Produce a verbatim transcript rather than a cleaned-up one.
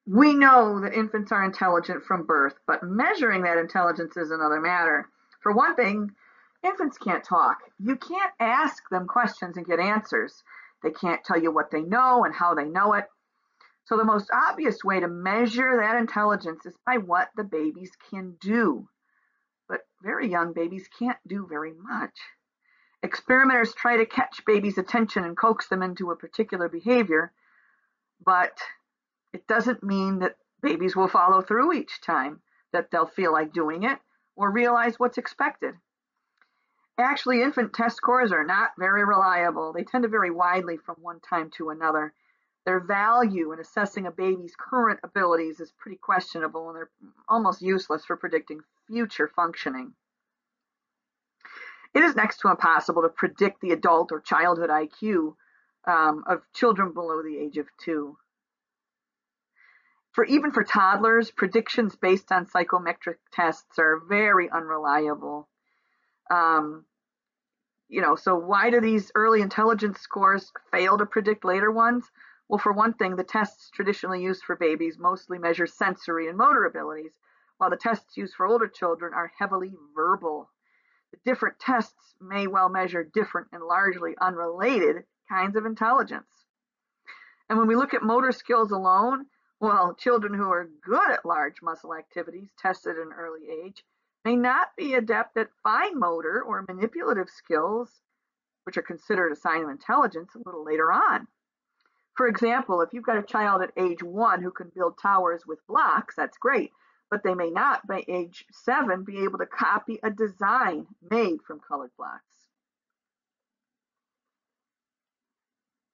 We know that infants are intelligent from birth, but measuring that intelligence is another matter. For one thing, infants can't talk. You can't ask them questions and get answers. They can't tell you what they know and how they know it. So, the most obvious way to measure that intelligence is by what the babies can do. But very young babies can't do very much. Experimenters try to catch babies' attention and coax them into a particular behavior, but it doesn't mean that babies will follow through each time, that they'll feel like doing it or realize what's expected. Actually, infant test scores are not very reliable. They tend to vary widely from one time to another. Their value in assessing a baby's current abilities is pretty questionable, and they're almost useless for predicting future functioning. It is next to impossible to predict the adult or childhood I Q um, of children below the age of two. For even for toddlers, predictions based on psychometric tests are very unreliable. Um, you know, so why do these early intelligence scores fail to predict later ones? Well, for one thing, the tests traditionally used for babies mostly measure sensory and motor abilities, while the tests used for older children are heavily verbal. The different tests may well measure different and largely unrelated kinds of intelligence. And when we look at motor skills alone, well, children who are good at large muscle activities tested at an early age may not be adept at fine motor or manipulative skills, which are considered a sign of intelligence, a little later on. For example, if you've got a child at age one who can build towers with blocks, that's great, but they may not by age seven be able to copy a design made from colored blocks.